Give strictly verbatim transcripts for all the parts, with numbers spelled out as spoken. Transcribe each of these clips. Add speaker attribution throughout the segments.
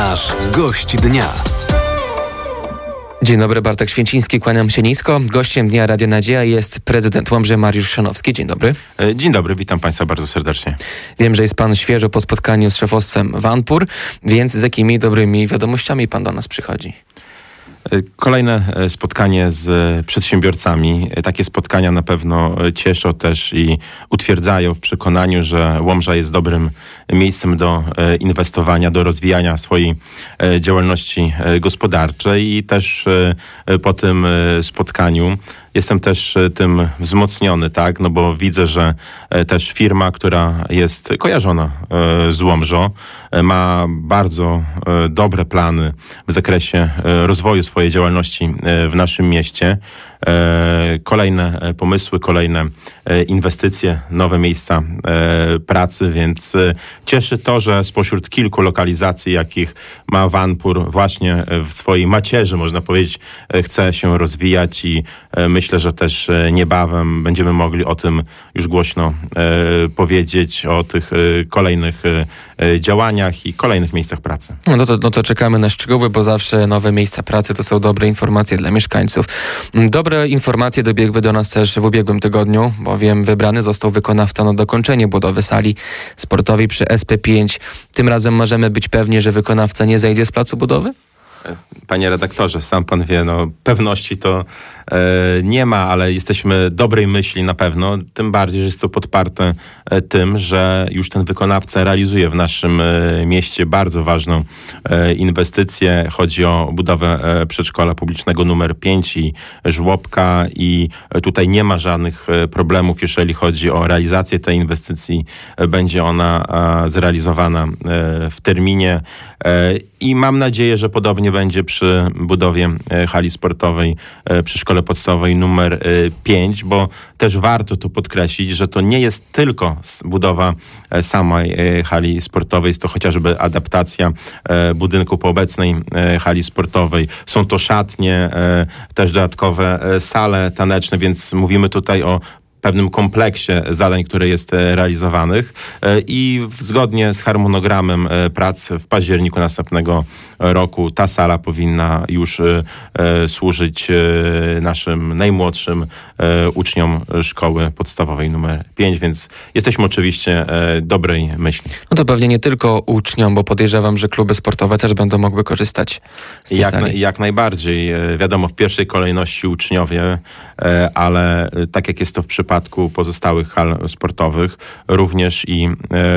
Speaker 1: Nasz gość dnia.
Speaker 2: Dzień dobry, Bartek Święciński, kłaniam się nisko. Gościem Dnia Radia Nadzieja jest prezydent Łomży Mariusz Chrzanowski. Dzień dobry.
Speaker 3: Dzień dobry, witam Państwa bardzo serdecznie.
Speaker 2: Wiem, że jest Pan świeżo po spotkaniu z szefostwem Vanpur, więc z jakimi dobrymi wiadomościami Pan do nas przychodzi?
Speaker 3: Kolejne spotkanie z przedsiębiorcami. Takie spotkania na pewno cieszą też i utwierdzają w przekonaniu, że Łomża jest dobrym miejscem do inwestowania, do rozwijania swojej działalności gospodarczej i też po tym spotkaniu jestem też tym wzmocniony, tak, no bo widzę, że też firma, która jest kojarzona z Łomżą, ma bardzo dobre plany w zakresie rozwoju swojej działalności w naszym mieście. Kolejne pomysły, kolejne inwestycje, nowe miejsca pracy, więc cieszy to, że spośród kilku lokalizacji, jakich ma Vanpur, właśnie w swojej macierzy, można powiedzieć, chce się rozwijać i myślę, że też niebawem będziemy mogli o tym już głośno powiedzieć, o tych kolejnych działaniach i kolejnych miejscach pracy.
Speaker 2: No to, no to czekamy na szczegóły, bo zawsze nowe miejsca pracy to są dobre informacje dla mieszkańców. Dobre informacje dobiegły do nas też w ubiegłym tygodniu, bowiem wybrany został wykonawca na dokończenie budowy sali sportowej przy S P pięć. Tym razem możemy być pewni, że wykonawca nie zejdzie z placu budowy?
Speaker 3: Panie redaktorze, sam pan wie, no pewności to e, nie ma, ale jesteśmy dobrej myśli na pewno, tym bardziej, że jest to podparte e, tym, że już ten wykonawca realizuje w naszym e, mieście bardzo ważną e, inwestycję. Chodzi o budowę e, przedszkola publicznego numer pięć i żłobka i e, tutaj nie ma żadnych e, problemów, jeżeli chodzi o realizację tej inwestycji. E, będzie ona e, zrealizowana e, w terminie e, i mam nadzieję, że podobnie będzie przy budowie hali sportowej przy szkole podstawowej numer pięć, bo też warto tu podkreślić, że to nie jest tylko budowa samej hali sportowej, jest to chociażby adaptacja budynku po obecnej hali sportowej. Są to szatnie, też dodatkowe sale taneczne, więc mówimy tutaj o pewnym kompleksie zadań, które jest realizowanych i zgodnie z harmonogramem prac w październiku następnego roku ta sala powinna już służyć naszym najmłodszym uczniom szkoły podstawowej numer pięć, więc jesteśmy oczywiście dobrej myśli.
Speaker 2: No to pewnie nie tylko uczniom, bo podejrzewam, że kluby sportowe też będą mogły korzystać z tej
Speaker 3: jak,
Speaker 2: sali.
Speaker 3: Na, jak najbardziej. Wiadomo, w pierwszej kolejności uczniowie, ale tak jak jest to w przypadku przypadku pozostałych hal sportowych, również i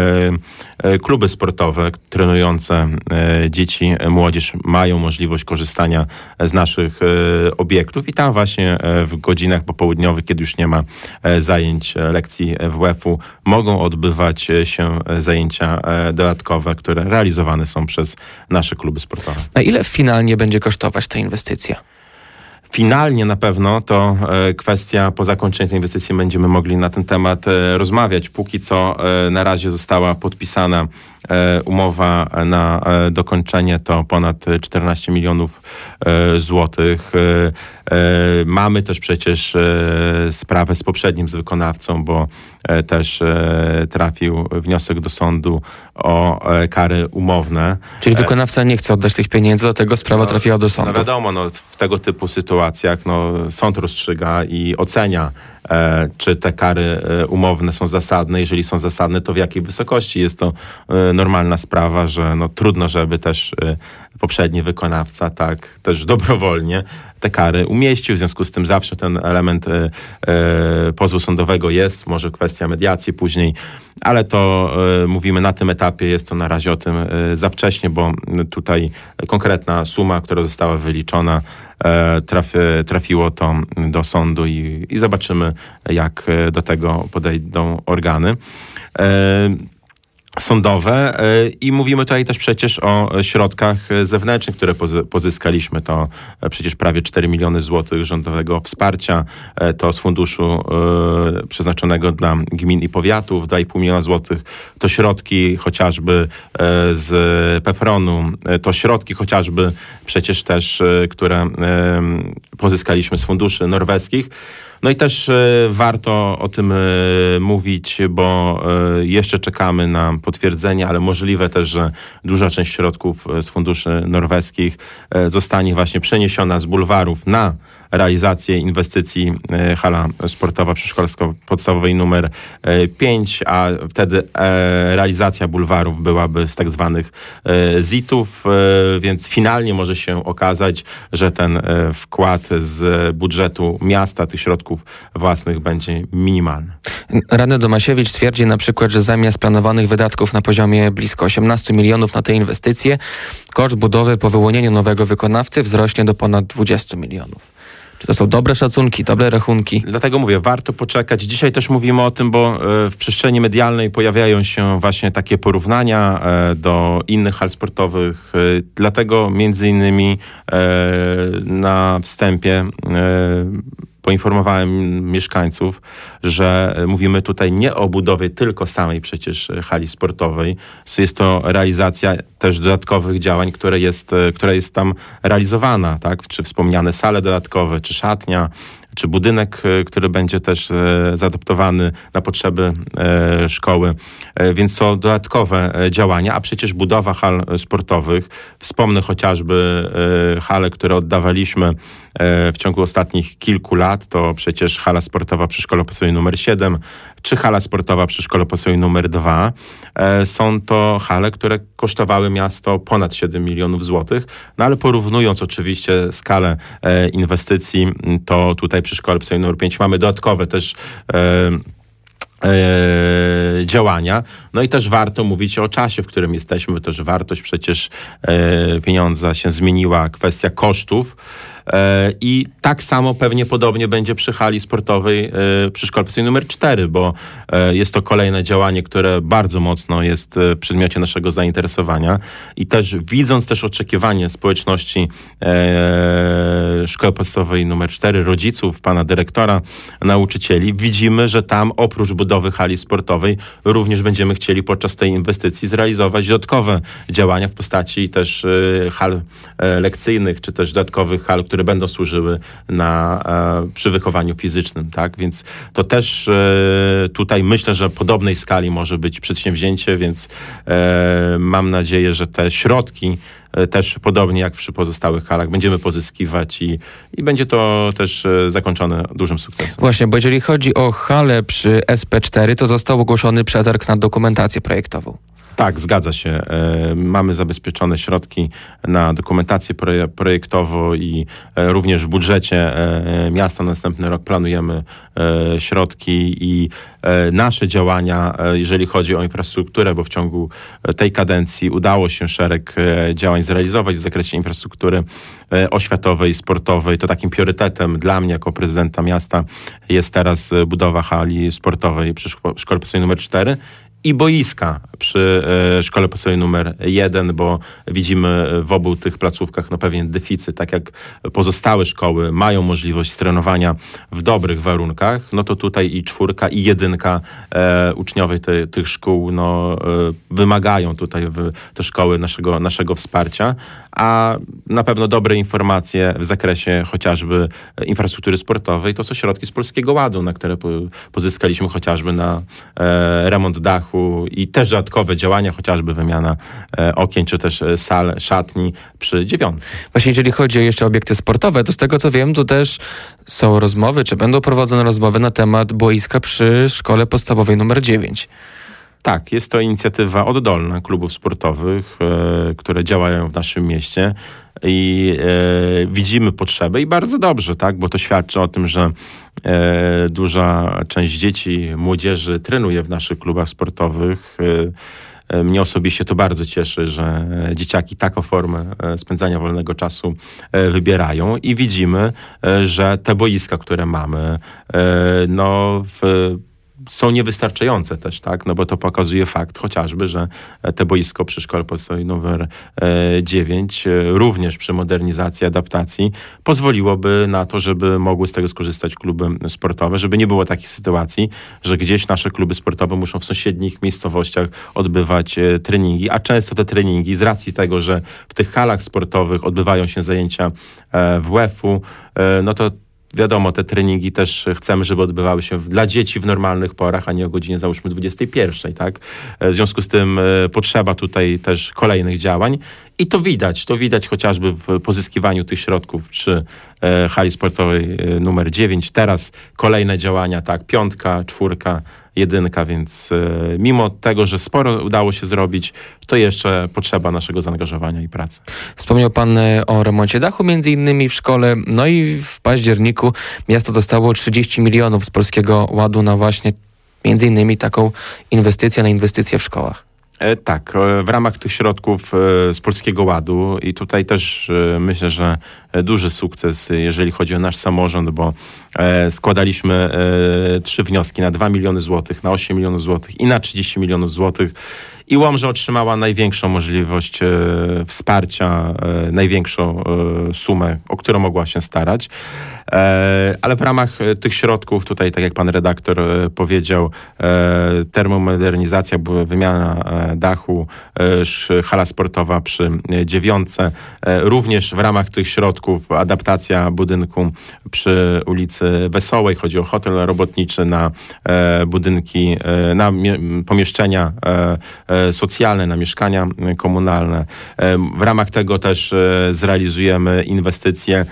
Speaker 3: e, kluby sportowe trenujące e, dzieci, młodzież mają możliwość korzystania z naszych e, obiektów i tam właśnie e, w godzinach popołudniowych, kiedy już nie ma e, zajęć, e, lekcji W W F-u, mogą odbywać się zajęcia e, dodatkowe, które realizowane są przez nasze kluby sportowe.
Speaker 2: A ile finalnie będzie kosztować ta inwestycja?
Speaker 3: Finalnie na pewno to e, kwestia, po zakończeniu tej inwestycji będziemy mogli na ten temat e, rozmawiać. Póki co e, na razie została podpisana e, umowa na e, dokończenie, to ponad czternaście milionów e, złotych. E, e, mamy też przecież e, sprawę z poprzednim z wykonawcą, bo e, też e, trafił wniosek do sądu o e, kary umowne.
Speaker 2: Czyli wykonawca nie chce oddać tych pieniędzy, dlatego sprawa
Speaker 3: no,
Speaker 2: trafiła do sądu.
Speaker 3: No wiadomo, no, w tego typu sytuacjach no, sąd rozstrzyga i ocenia, e, czy te kary e, umowne są zasadne. Jeżeli są zasadne, to w jakiej wysokości. Jest to e, normalna sprawa, że no, trudno, żeby też e, poprzedni wykonawca tak też dobrowolnie te kary umieścił. W związku z tym zawsze ten element e, e, pozwu sądowego jest, może kwestia mediacji później, ale to e, mówimy na tym etapie, jest to na razie o tym e, za wcześnie, bo tutaj konkretna suma, która została wyliczona, e, trafi, trafiło to do sądu i, i zobaczymy, jak do tego podejdą organy E, sądowe i mówimy tutaj też przecież o środkach zewnętrznych, które pozyskaliśmy. To przecież prawie cztery miliony złotych rządowego wsparcia. To z funduszu przeznaczonego dla gmin i powiatów dwa i pół miliona złotych. To środki chociażby z PFRON-u. To środki chociażby przecież też, które pozyskaliśmy z funduszy norweskich. No i też e, warto o tym e, mówić, bo e, jeszcze czekamy na potwierdzenie, ale możliwe też, że duża część środków z funduszy norweskich e, zostanie właśnie przeniesiona z bulwarów na realizację inwestycji e, hala sportowa przedszkolsko-podstawowej numer e, pięć, a wtedy e, realizacja bulwarów byłaby z tak zwanych e, zitów, e, więc finalnie może się okazać, że ten e, wkład z budżetu miasta, tych środków własnych będzie minimalny.
Speaker 2: Radny Domasiewicz twierdzi na przykład, że zamiast planowanych wydatków na poziomie blisko osiemnaście milionów na te inwestycje, koszt budowy po wyłonieniu nowego wykonawcy wzrośnie do ponad dwadzieścia milionów. Czy to są dobre szacunki, dobre rachunki?
Speaker 3: Dlatego mówię, warto poczekać. Dzisiaj też mówimy o tym, bo w przestrzeni medialnej pojawiają się właśnie takie porównania do innych hal sportowych. Dlatego między innymi na wstępie poinformowałem mieszkańców, że mówimy tutaj nie o budowie tylko samej przecież hali sportowej. Jest to realizacja też dodatkowych działań, które jest, która jest tam realizowana, tak? Czy wspomniane sale dodatkowe, czy szatnia, czy budynek, który będzie też e, zaadaptowany na potrzeby e, szkoły. E, więc są dodatkowe e, działania, a przecież budowa hal sportowych, wspomnę chociażby e, hale, które oddawaliśmy e, w ciągu ostatnich kilku lat, to przecież hala sportowa przy szkole podstawowej numer siedem, czy hala sportowa przy szkole podstawowej numer dwa. E, są to hale, które kosztowały miasto ponad siedem milionów złotych, no ale porównując oczywiście skalę e, inwestycji, to tutaj przy szkole podstawowej numer pięć mamy dodatkowe też e, E, działania. No i też warto mówić o czasie, w którym jesteśmy. Też wartość przecież e, pieniądza się zmieniła, kwestia kosztów. E, I tak samo pewnie podobnie będzie przy hali sportowej e, przy szkole podstawowej numer cztery, bo e, jest to kolejne działanie, które bardzo mocno jest w przedmiocie naszego zainteresowania. I też widząc też oczekiwanie społeczności e, szkoły podstawowej numer cztery, rodziców, pana dyrektora, nauczycieli, widzimy, że tam oprócz budowy budowy hali sportowej również będziemy chcieli podczas tej inwestycji zrealizować dodatkowe działania w postaci też y, hal y, lekcyjnych, czy też dodatkowych hal, które będą służyły na, y, przy wychowaniu fizycznym, tak? Więc to też y, tutaj myślę, że podobnej skali może być przedsięwzięcie, więc y, mam nadzieję, że te środki też podobnie jak przy pozostałych halach będziemy pozyskiwać i, i będzie to też zakończone dużym sukcesem.
Speaker 2: Właśnie, bo jeżeli chodzi o halę przy S P cztery, to został ogłoszony przetarg na dokumentację projektową.
Speaker 3: Tak, zgadza się. E, mamy zabezpieczone środki na dokumentację proje- projektową i e, również w budżecie e, miasta na następny rok planujemy e, środki i e, nasze działania, e, jeżeli chodzi o infrastrukturę, bo w ciągu tej kadencji udało się szereg e, działań zrealizować w zakresie infrastruktury e, oświatowej, sportowej. To takim priorytetem dla mnie jako prezydenta miasta jest teraz budowa hali sportowej przy szko- szkole podstawowej numer cztery. I boiska przy e, szkole podstawowej numer jeden, bo widzimy w obu tych placówkach no, pewien deficyt. Tak jak pozostałe szkoły mają możliwość trenowania w dobrych warunkach, no to tutaj i czwórka, i jedynka e, uczniowie te, tych szkół no, e, wymagają tutaj w, te szkoły naszego, naszego wsparcia, a na pewno dobre informacje w zakresie chociażby infrastruktury sportowej to są środki z Polskiego Ładu, na które po, pozyskaliśmy chociażby na e, remont dachu i też dodatkowe działania, chociażby wymiana e, okien, czy też e, sal, szatni przy dziewiątce.
Speaker 2: Właśnie jeżeli chodzi o jeszcze obiekty sportowe, to z tego co wiem, to też są rozmowy, czy będą prowadzone rozmowy na temat boiska przy szkole podstawowej numer dziewięć.
Speaker 3: Tak, jest to inicjatywa oddolna klubów sportowych, e, które działają w naszym mieście i e, widzimy potrzebę i bardzo dobrze, tak, bo to świadczy o tym, że e, duża część dzieci, młodzieży trenuje w naszych klubach sportowych. E, Mnie osobiście to bardzo cieszy, że dzieciaki taką formę spędzania wolnego czasu wybierają i widzimy, że te boiska, które mamy, no w są niewystarczające też, tak? No bo to pokazuje fakt chociażby, że te boisko przy szkole podstawowej numer dziewięć również przy modernizacji, adaptacji pozwoliłoby na to, żeby mogły z tego skorzystać kluby sportowe, żeby nie było takich sytuacji, że gdzieś nasze kluby sportowe muszą w sąsiednich miejscowościach odbywać treningi, a często te treningi z racji tego, że w tych halach sportowych odbywają się zajęcia W W F-u, no to wiadomo, te treningi też chcemy, żeby odbywały się w, dla dzieci w normalnych porach, a nie o godzinie załóżmy dwudziestej pierwszej, tak? W związku z tym e, potrzeba tutaj też kolejnych działań i to widać, to widać chociażby w pozyskiwaniu tych środków przy e, hali sportowej e, numer dziewięć. Teraz kolejne działania, tak, piątka, czwórka, jedynka, więc e, mimo tego, że sporo udało się zrobić, to jeszcze potrzeba naszego zaangażowania i pracy.
Speaker 2: Wspomniał pan o remoncie dachu między innymi w szkole, no i w październiku miasto dostało trzydzieści milionów z Polskiego Ładu na właśnie między innymi taką inwestycję, na inwestycje w szkołach.
Speaker 3: E, tak, e, w ramach tych środków e, z Polskiego Ładu i tutaj też e, myślę, że duży sukces, jeżeli chodzi o nasz samorząd, bo e, składaliśmy e, trzy wnioski na dwa miliony złotych, na osiem milionów złotych i na trzydzieści milionów złotych. I Łomża otrzymała największą możliwość e, wsparcia, e, największą e, sumę, o którą mogła się starać. E, ale w ramach e, tych środków, tutaj tak jak pan redaktor e, powiedział, e, termomodernizacja, wymiana e, dachu, e, hala sportowa przy e, dziewiątce. E, również w ramach tych środków adaptacja budynku przy ulicy Wesołej. Chodzi o hotel robotniczy na e, budynki, e, na mie- pomieszczenia e, socjalne, na mieszkania komunalne. W ramach tego też zrealizujemy inwestycje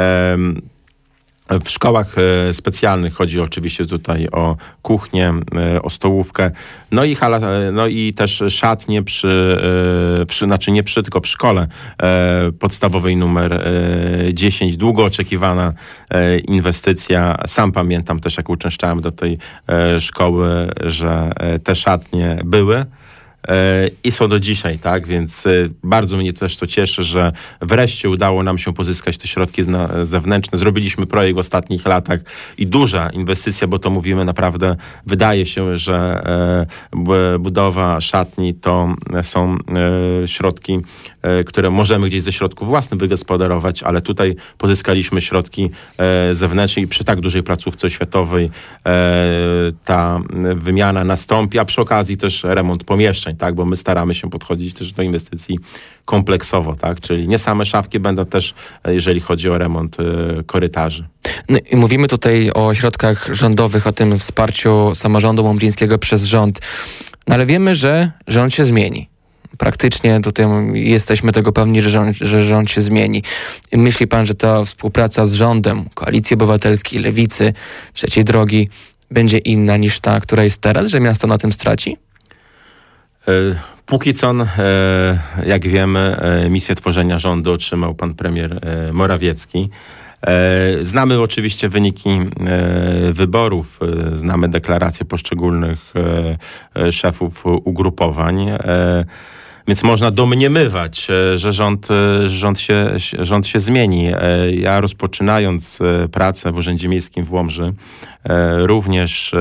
Speaker 3: w szkołach specjalnych. Chodzi oczywiście tutaj o kuchnię, o stołówkę, no i hala, no i też szatnie przy, przy, znaczy nie przy, tylko w szkole podstawowej numer dziesięć. Długo oczekiwana inwestycja. Sam pamiętam też, jak uczęszczałem do tej szkoły, że te szatnie były i są do dzisiaj, tak? Więc bardzo mnie też to cieszy, że wreszcie udało nam się pozyskać te środki zewnętrzne. Zrobiliśmy projekt w ostatnich latach i duża inwestycja, bo to mówimy naprawdę, wydaje się, że budowa szatni to są środki, które możemy gdzieś ze środków własnych wygospodarować, ale tutaj pozyskaliśmy środki zewnętrzne i przy tak dużej placówce oświatowej ta wymiana nastąpi, a przy okazji też remont pomieszczeń, tak, bo my staramy się podchodzić też do inwestycji kompleksowo, tak, czyli nie same szafki będą też, jeżeli chodzi o remont y, korytarzy.
Speaker 2: No i mówimy tutaj o środkach rządowych, o tym wsparciu samorządu łomżyńskiego przez rząd, no ale wiemy, że rząd się zmieni. Praktycznie tutaj jesteśmy tego pewni, że rząd, że rząd się zmieni. Myśli pan, że ta współpraca z rządem, Koalicji Obywatelskiej, Lewicy, Trzeciej Drogi będzie inna niż ta, która jest teraz, że miasto na tym straci?
Speaker 3: Póki co, jak wiemy, misję tworzenia rządu otrzymał pan premier Morawiecki. Znamy oczywiście wyniki wyborów, znamy deklaracje poszczególnych szefów ugrupowań, więc można domniemywać, że rząd, rząd, się, rząd się zmieni. Ja rozpoczynając pracę w Urzędzie Miejskim w Łomży, również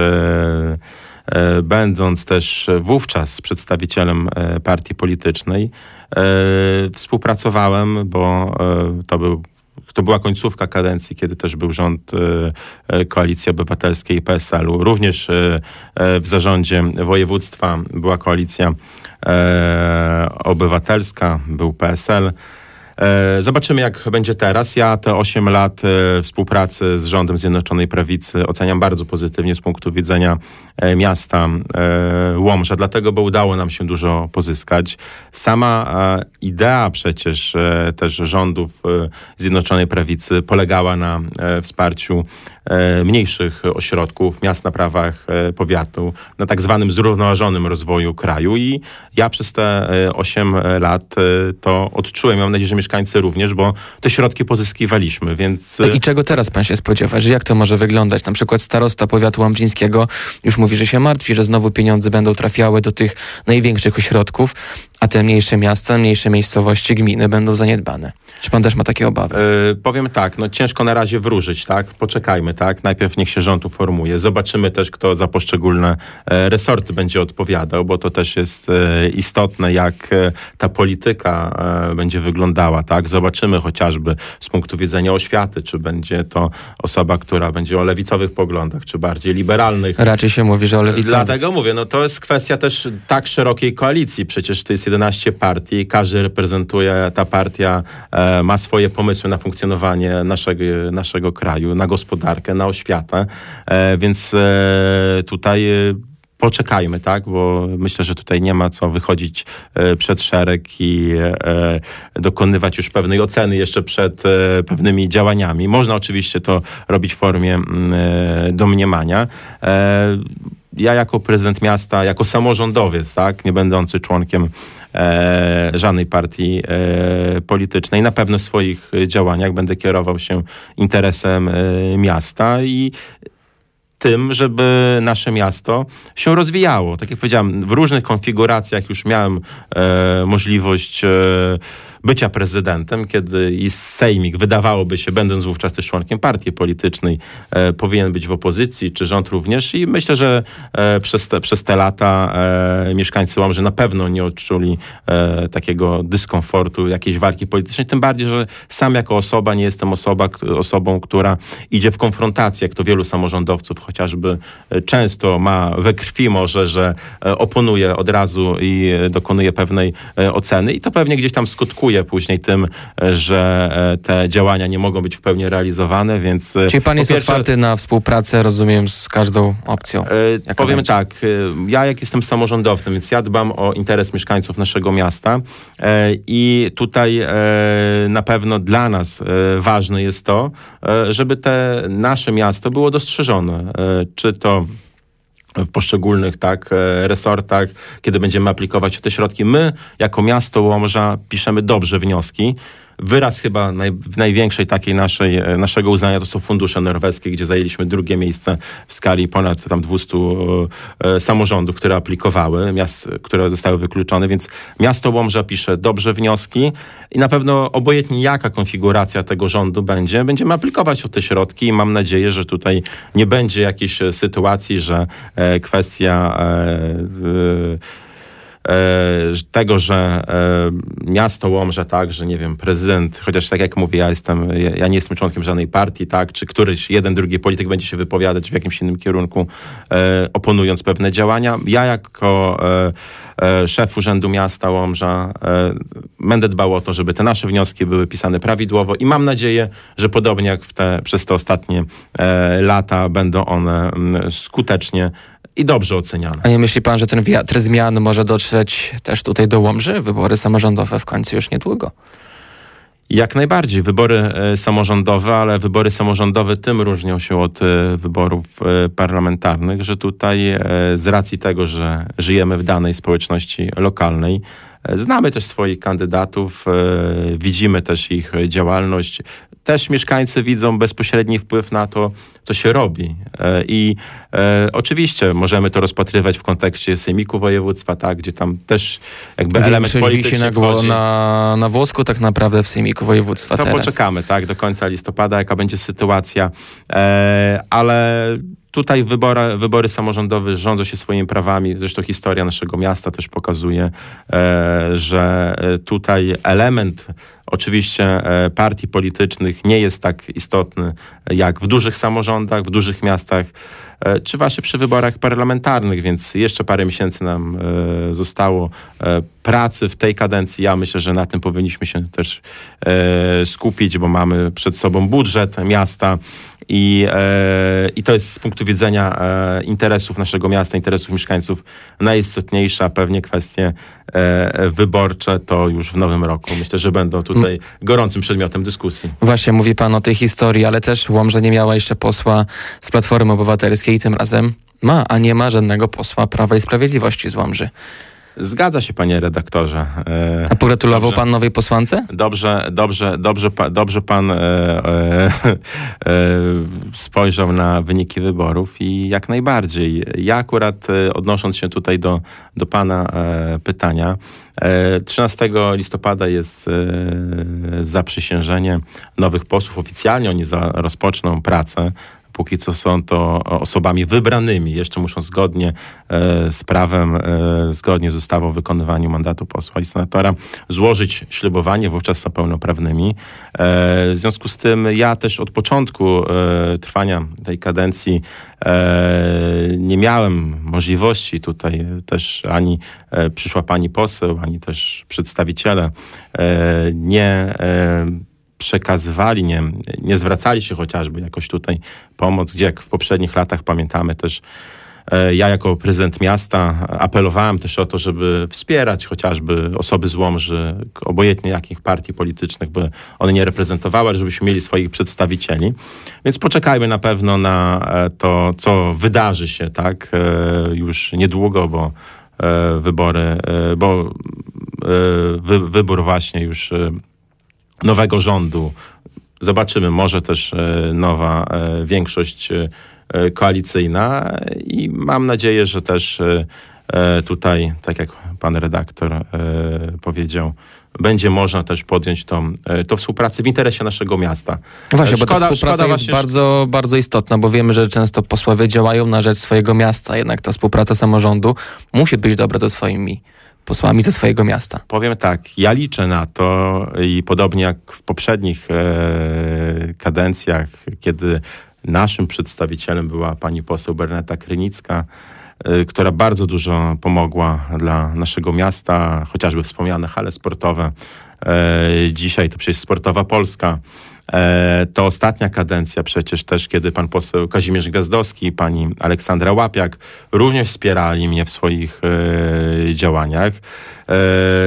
Speaker 3: będąc też wówczas przedstawicielem partii politycznej, współpracowałem, bo to był To była końcówka kadencji, kiedy też był rząd Koalicji Obywatelskiej i P S L u. Również w zarządzie województwa była Koalicja Obywatelska, był P S L. Zobaczymy, jak będzie teraz. Ja te osiem lat współpracy z rządem Zjednoczonej Prawicy oceniam bardzo pozytywnie z punktu widzenia miasta Łomża, dlatego, bo udało nam się dużo pozyskać. Sama idea przecież też rządów Zjednoczonej Prawicy polegała na wsparciu mniejszych ośrodków, miast na prawach powiatu, na tak zwanym zrównoważonym rozwoju kraju i ja przez te osiem lat to odczułem. Mam nadzieję, że mieszkańcy również, bo te środki pozyskiwaliśmy, więc...
Speaker 2: I czego teraz pan się spodziewa? Że jak to może wyglądać? Na przykład starosta powiatu łomżyńskiego już mówi, że się martwi, że znowu pieniądze będą trafiały do tych największych ośrodków, a te mniejsze miasta, mniejsze miejscowości, gminy będą zaniedbane. Czy pan też ma takie obawy?
Speaker 3: Yy, powiem tak, no ciężko na razie wróżyć, tak? Poczekajmy. poczekajmy, tak? Najpierw niech się rząd uformuje. Zobaczymy też, kto za poszczególne e, resorty będzie odpowiadał, bo to też jest e, istotne, jak e, ta polityka e, będzie wyglądała, tak? Zobaczymy chociażby z punktu widzenia oświaty, czy będzie to osoba, która będzie o lewicowych poglądach, czy bardziej liberalnych.
Speaker 2: Raczej się mówi, że o lewicowych.
Speaker 3: Dlatego mówię, no to jest kwestia też tak szerokiej koalicji. Przecież to jest jedenaście partii, każdy reprezentuje, ta partia e, ma swoje pomysły na funkcjonowanie naszego, naszego kraju, na gospodarkę, na oświatę, e, więc e, tutaj e, poczekajmy, tak, bo myślę, że tutaj nie ma co wychodzić e, przed szereg i e, dokonywać już pewnej oceny jeszcze przed e, pewnymi działaniami. Można oczywiście to robić w formie e, domniemania. E, Ja jako prezydent miasta, jako samorządowiec, tak, nie będący członkiem e, żadnej partii e, politycznej, na pewno w swoich działaniach będę kierował się interesem e, miasta i tym, żeby nasze miasto się rozwijało. Tak jak powiedziałem, w różnych konfiguracjach już miałem e, możliwość e, bycia prezydentem, kiedy i sejmik, wydawałoby się, będąc wówczas też członkiem partii politycznej, e, powinien być w opozycji, czy rząd również. I myślę, że e, przez, te, przez te lata e, mieszkańcy Łomży na pewno nie odczuli e, takiego dyskomfortu, jakiejś walki politycznej. Tym bardziej, że sam jako osoba nie jestem osoba, osobą, która idzie w konfrontację, jak to wielu samorządowców chociażby e, często ma we krwi może, że e, oponuje od razu i e, dokonuje pewnej e, oceny. I to pewnie gdzieś tam skutkuje później tym, że te działania nie mogą być w pełni realizowane, więc...
Speaker 2: Czyli pan jest pierwsze, otwarty na współpracę, rozumiem, z każdą opcją?
Speaker 3: Yy, powiem będzie? tak, yy, ja jak jestem samorządowcem, więc ja dbam o interes mieszkańców naszego miasta yy, i tutaj yy, na pewno dla nas yy, ważne jest to, yy, żeby te nasze miasto było dostrzeżone. Yy, czy to w poszczególnych tak resortach, kiedy będziemy aplikować w te środki. My, jako miasto Łomża, piszemy dobrze wnioski. Wyraz chyba naj, w największej takiej naszej, naszego uznania to są fundusze norweskie, gdzie zajęliśmy drugie miejsce w skali ponad tam dwustu e, samorządów, które aplikowały, miast, które zostały wykluczone, więc miasto Łomża pisze dobrze wnioski i na pewno obojętnie jaka konfiguracja tego rządu będzie, będziemy aplikować o te środki i mam nadzieję, że tutaj nie będzie jakiejś sytuacji, że e, kwestia e, e, tego, że e, miasto Łomża, tak, że nie wiem, prezydent, chociaż tak jak mówię, ja jestem, ja, ja nie jestem członkiem żadnej partii, tak, czy któryś jeden, drugi polityk będzie się wypowiadać w jakimś innym kierunku, e, oponując pewne działania. Ja jako e, e, szef Urzędu Miasta Łomża e, będę dbał o to, żeby te nasze wnioski były pisane prawidłowo i mam nadzieję, że podobnie jak w te, przez te ostatnie e, lata będą one m, skutecznie i dobrze oceniane.
Speaker 2: A nie myśli pan, że ten wiatr zmian może dotrzeć też tutaj do Łomży? Wybory samorządowe w końcu już niedługo.
Speaker 3: Jak najbardziej. Wybory e, samorządowe, ale wybory samorządowe tym różnią się od e, wyborów e, parlamentarnych, że tutaj e, z racji tego, że żyjemy w danej społeczności lokalnej, e, znamy też swoich kandydatów, e, widzimy też ich działalność. Też mieszkańcy widzą bezpośredni wpływ na to, co się robi. E, I e, oczywiście możemy to rozpatrywać w kontekście Sejmiku Województwa, tak, gdzie tam też jakby element polityczny
Speaker 2: na,
Speaker 3: wchodzi.
Speaker 2: na, na włosku tak naprawdę w Sejmiku Województwa
Speaker 3: to
Speaker 2: teraz.
Speaker 3: Poczekamy, tak, do końca listopada, jaka będzie sytuacja. E, ale tutaj wybory, wybory samorządowe rządzą się swoimi prawami. Zresztą historia naszego miasta też pokazuje, e, że tutaj element oczywiście e, partii politycznych nie jest tak istotny jak w dużych samorządach, w dużych miastach, e, czy właśnie przy wyborach parlamentarnych, więc jeszcze parę miesięcy nam e, zostało e, pracy w tej kadencji. Ja myślę, że na tym powinniśmy się też e, skupić, bo mamy przed sobą budżet miasta, I, e, I to jest z punktu widzenia e, interesów naszego miasta, interesów mieszkańców najistotniejsza. Pewnie kwestie e, wyborcze to już w nowym roku. Myślę, że będą tutaj gorącym przedmiotem dyskusji.
Speaker 2: Właśnie mówi pan o tej historii, ale też Łomża nie miała jeszcze posła z Platformy Obywatelskiej. Tym razem ma, a nie ma żadnego posła Prawa i Sprawiedliwości z Łomży.
Speaker 3: Zgadza się, panie redaktorze.
Speaker 2: E, A pogratulował dobrze, pan nowej posłance?
Speaker 3: Dobrze, dobrze, dobrze, dobrze pan e, e, e, spojrzał na wyniki wyborów i jak najbardziej. Ja akurat e, odnosząc się tutaj do, do pana e, pytania, e, trzynastego listopada jest e, zaprzysiężenie nowych posłów. Oficjalnie oni za, rozpoczną pracę. póki co są to osobami wybranymi. Jeszcze muszą zgodnie e, z prawem, e, zgodnie z ustawą o wykonywaniu mandatu posła i senatora złożyć ślubowanie, wówczas są pełnoprawnymi. E, w związku z tym ja też od początku e, trwania tej kadencji e, nie miałem możliwości tutaj też ani e, przyszła pani poseł, ani też przedstawiciele e, nie e, przekazywali, nie, nie zwracali się chociażby jakoś tutaj pomoc, gdzie jak w poprzednich latach pamiętamy też e, ja jako prezydent miasta apelowałem też o to, żeby wspierać chociażby osoby z Łomży, obojętnie jakich partii politycznych by one nie reprezentowały, ale żebyśmy mieli swoich przedstawicieli. Więc poczekajmy na pewno na to, co wydarzy się, tak, e, już niedługo, bo e, wybory, e, bo e, wy, wybór właśnie już e, nowego rządu. Zobaczymy, może też e, nowa e, większość e, koalicyjna i mam nadzieję, że też e, tutaj, tak jak pan redaktor e, powiedział, będzie można też podjąć tą, tą współpracę w interesie naszego miasta.
Speaker 2: Właśnie, szkoda, bo ta współpraca jest właśnie... bardzo, bardzo istotna, bo wiemy, że często posłowie działają na rzecz swojego miasta, jednak ta współpraca samorządu musi być dobra ze swoimi posłami ze swojego miasta.
Speaker 3: Powiem tak, ja liczę na to i podobnie jak w poprzednich e, kadencjach, kiedy naszym przedstawicielem była pani poseł Bernadeta Krynicka, e, która bardzo dużo pomogła dla naszego miasta, chociażby wspomniane hale sportowe. E, dzisiaj to przecież Sportowa Polska. E, to ostatnia kadencja przecież też, kiedy pan poseł Kazimierz Gwiazdowski i pani Aleksandra Łapiak również wspierali mnie w swoich e, działaniach. E,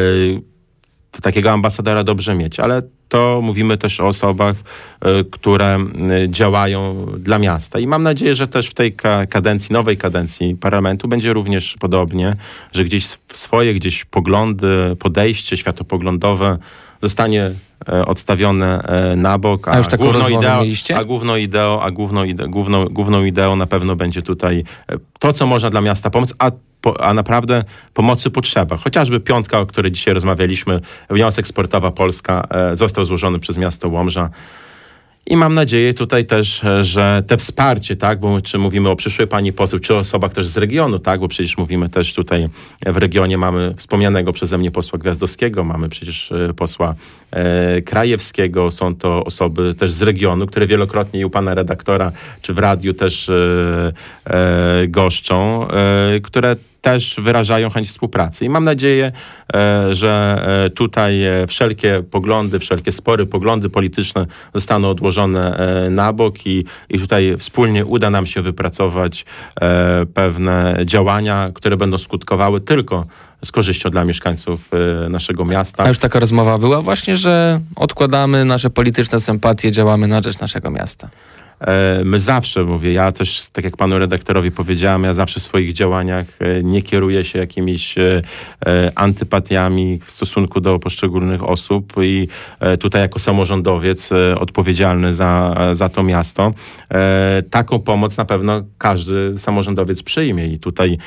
Speaker 3: to takiego ambasadora dobrze mieć, ale to mówimy też o osobach, e, które działają dla miasta. I mam nadzieję, że też w tej ka- kadencji, nowej kadencji parlamentu będzie również podobnie, że gdzieś swoje gdzieś poglądy, podejście światopoglądowe zostanie odstawione na bok, a,
Speaker 2: a już taką
Speaker 3: główną
Speaker 2: rozmowę
Speaker 3: ideą,
Speaker 2: mieliście?
Speaker 3: a główną ideą, a główną, ide, główną, główną ideą na pewno będzie tutaj to, co można dla miasta pomóc, a, po, a naprawdę pomocy potrzeba. Chociażby piątka, o której dzisiaj rozmawialiśmy, wniosek Sportowa Polska e, został złożony przez miasto Łomża. I mam nadzieję tutaj też, że te wsparcie, tak, bo czy mówimy o przyszłej pani poseł, czy o osobach też z regionu, tak, bo przecież mówimy też tutaj w regionie mamy wspomnianego przeze mnie posła Gwiazdowskiego, mamy przecież posła e, Krajewskiego, są to osoby też z regionu, które wielokrotnie i u pana redaktora, czy w radiu też e, e, goszczą, e, które też wyrażają chęć współpracy. I mam nadzieję, e, że e, tutaj e, wszelkie poglądy, wszelkie spory, poglądy polityczne zostaną odłożone e, na bok i, i tutaj wspólnie uda nam się wypracować e, pewne działania, które będą skutkowały tylko z korzyścią dla mieszkańców e, naszego miasta.
Speaker 2: A już taka rozmowa była właśnie, że odkładamy nasze polityczne sympatie, działamy na rzecz naszego miasta.
Speaker 3: My zawsze, mówię, ja też, tak jak panu redaktorowi powiedziałem, ja zawsze w swoich działaniach nie kieruję się jakimiś antypatiami w stosunku do poszczególnych osób i tutaj jako samorządowiec odpowiedzialny za, za to miasto, taką pomoc na pewno każdy samorządowiec przyjmie i tutaj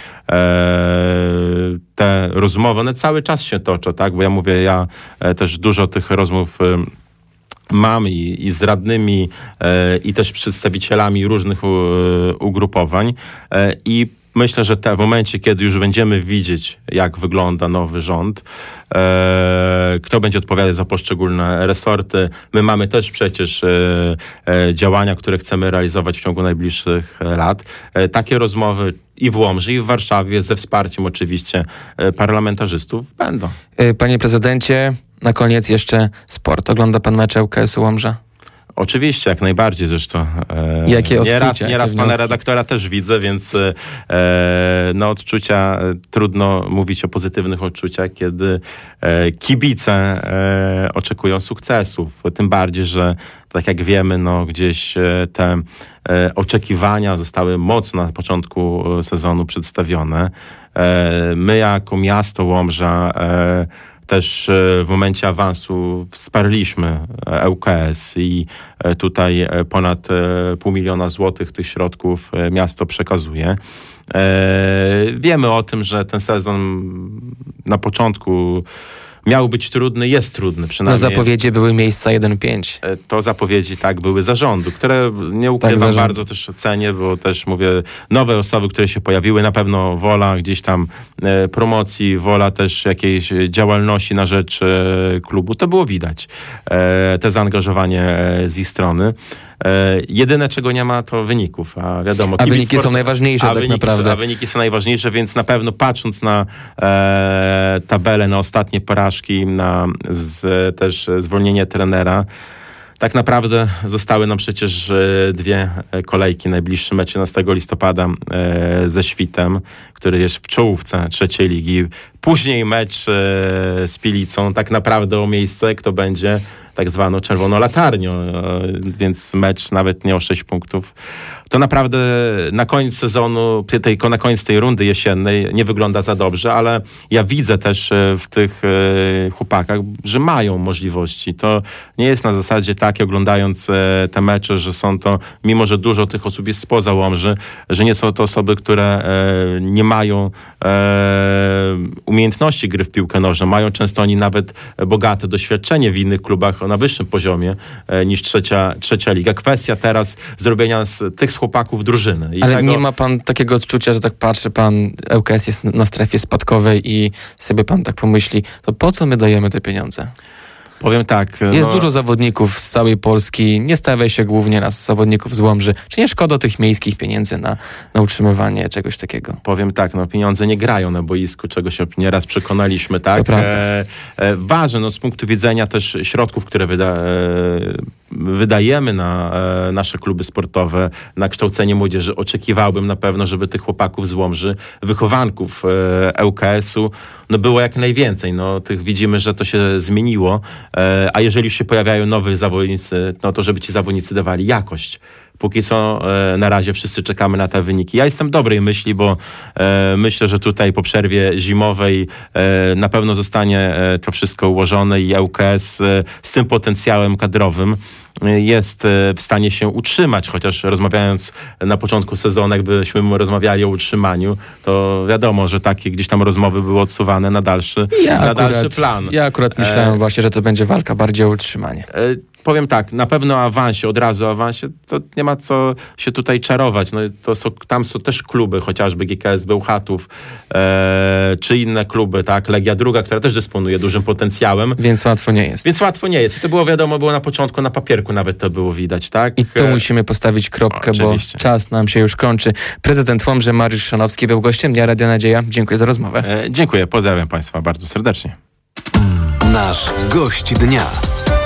Speaker 3: te rozmowy, one cały czas się toczą, tak, bo ja mówię, ja też dużo tych rozmów mam i, i z radnymi, e, i też przedstawicielami różnych u, ugrupowań e, i myślę, że te, w momencie, kiedy już będziemy widzieć, jak wygląda nowy rząd, e, kto będzie odpowiadać za poszczególne resorty. My mamy też przecież e, e, działania, które chcemy realizować w ciągu najbliższych lat. E, takie rozmowy i w Łomży, i w Warszawie, ze wsparciem oczywiście e, parlamentarzystów będą.
Speaker 2: Panie prezydencie, na koniec jeszcze sport. Ogląda pan mecze U K S-u Łomża?
Speaker 3: Oczywiście, jak najbardziej zresztą. E,
Speaker 2: Jakie odczucia?
Speaker 3: Nieraz, nieraz pana redaktora też widzę, więc e, no odczucia, e, trudno mówić o pozytywnych odczuciach, kiedy e, kibice e, oczekują sukcesów. Tym bardziej, że tak jak wiemy, no gdzieś e, te e, oczekiwania zostały mocno na początku sezonu przedstawione. E, my jako miasto Łomża e, też w momencie awansu wsparliśmy E U K S i tutaj ponad pół miliona złotych tych środków miasto przekazuje. Wiemy o tym, że ten sezon na początku miał być trudny, jest trudny.
Speaker 2: No
Speaker 3: Przynajmniej
Speaker 2: zapowiedzi były miejsca jeden pięć.
Speaker 3: to zapowiedzi tak były zarządu, które nie ukrywam
Speaker 2: zarządu.
Speaker 3: bardzo też cenię, bo też mówię, nowe osoby, które się pojawiły, na pewno wola gdzieś tam e, promocji, wola też jakiejś działalności na rzecz e, klubu, to było widać. E, te zaangażowanie e, z ich strony. E, jedyne, czego nie ma, to wyników. A wiadomo,
Speaker 2: A
Speaker 3: kibic
Speaker 2: wyniki
Speaker 3: sport-
Speaker 2: są najważniejsze
Speaker 3: a
Speaker 2: tak
Speaker 3: wyniki
Speaker 2: naprawdę.
Speaker 3: Są, a wyniki są najważniejsze, więc na pewno patrząc na e, tabelę, na ostatnie porażki, na z, też zwolnienie trenera, tak naprawdę zostały nam przecież e, dwie kolejki. Najbliższy mecz jedenastego listopada e, ze Świtem, który jest w czołówce trzeciej ligi. Później mecz e, z Pilicą, tak naprawdę o miejsce, kto będzie tak zwaną czerwoną latarnią, e, więc mecz nawet nie o sześć punktów. To naprawdę na koniec sezonu, tej, na koniec tej rundy jesiennej nie wygląda za dobrze, ale ja widzę też e, w tych e, chłopakach, że mają możliwości. To nie jest na zasadzie tak, oglądając e, te mecze, że są to, mimo że dużo tych osób jest spoza Łomży, że nie są to osoby, które e, nie mają e, umiejętności gry w piłkę nożną. Mają często oni nawet bogate doświadczenie w innych klubach na wyższym poziomie e, niż trzecia, trzecia liga. Kwestia teraz zrobienia z tych chłopaków drużyny. I
Speaker 2: Ale
Speaker 3: tego...
Speaker 2: nie ma pan takiego odczucia, że tak patrzy pan, ŁKS jest na strefie spadkowej i sobie pan tak pomyśli, to po co my dajemy te pieniądze?
Speaker 3: Powiem tak.
Speaker 2: Jest
Speaker 3: no...
Speaker 2: dużo zawodników z całej Polski, nie stawia się głównie na zawodników z Łomży. Czy nie szkoda tych miejskich pieniędzy na, na utrzymywanie czegoś takiego?
Speaker 3: Powiem tak, no pieniądze nie grają na boisku, czego się nieraz przekonaliśmy, tak?
Speaker 2: To prawda.
Speaker 3: E, e, ważne, no z punktu widzenia też środków, które wyda, e, wydajemy na e, nasze kluby sportowe, na kształcenie młodzieży. Oczekiwałbym na pewno, żeby tych chłopaków z Łomży, wychowanków e, ŁKS-u, no było jak najwięcej. No tych widzimy, że to się zmieniło. A jeżeli już się pojawiają nowi zawodnicy, no to żeby ci zawodnicy dawali jakość. Póki co e, na razie wszyscy czekamy na te wyniki. Ja jestem dobrej myśli, bo e, myślę, że tutaj po przerwie zimowej e, na pewno zostanie e, to wszystko ułożone i ŁKS e, z tym potencjałem kadrowym e, jest e, w stanie się utrzymać, chociaż rozmawiając na początku sezonu, jakbyśmy rozmawiali o utrzymaniu, to wiadomo, że takie gdzieś tam rozmowy były odsuwane na dalszy,
Speaker 2: Ja
Speaker 3: na
Speaker 2: akurat,
Speaker 3: dalszy plan.
Speaker 2: Ja akurat myślałem
Speaker 3: E,
Speaker 2: właśnie, że to będzie walka bardziej o utrzymanie.
Speaker 3: e, Powiem tak, na pewno awansie, od razu awansie, to nie ma co się tutaj czarować. No, to są, tam są też kluby, chociażby G K S Bełchatów, e, czy inne kluby, tak, Legia Druga, która też dysponuje dużym potencjałem.
Speaker 2: Więc łatwo nie jest.
Speaker 3: Więc łatwo nie jest. I to było wiadomo, było na początku, na papierku nawet to było widać, tak?
Speaker 2: I tu musimy postawić kropkę, bo
Speaker 3: Oczywiście.
Speaker 2: czas nam się już kończy. Prezydent Łomży Mariusz Chrzanowski był gościem Dnia Radia Nadzieja. Dziękuję za rozmowę.
Speaker 3: E, dziękuję, pozdrawiam Państwa bardzo serdecznie.
Speaker 1: Nasz gość dnia.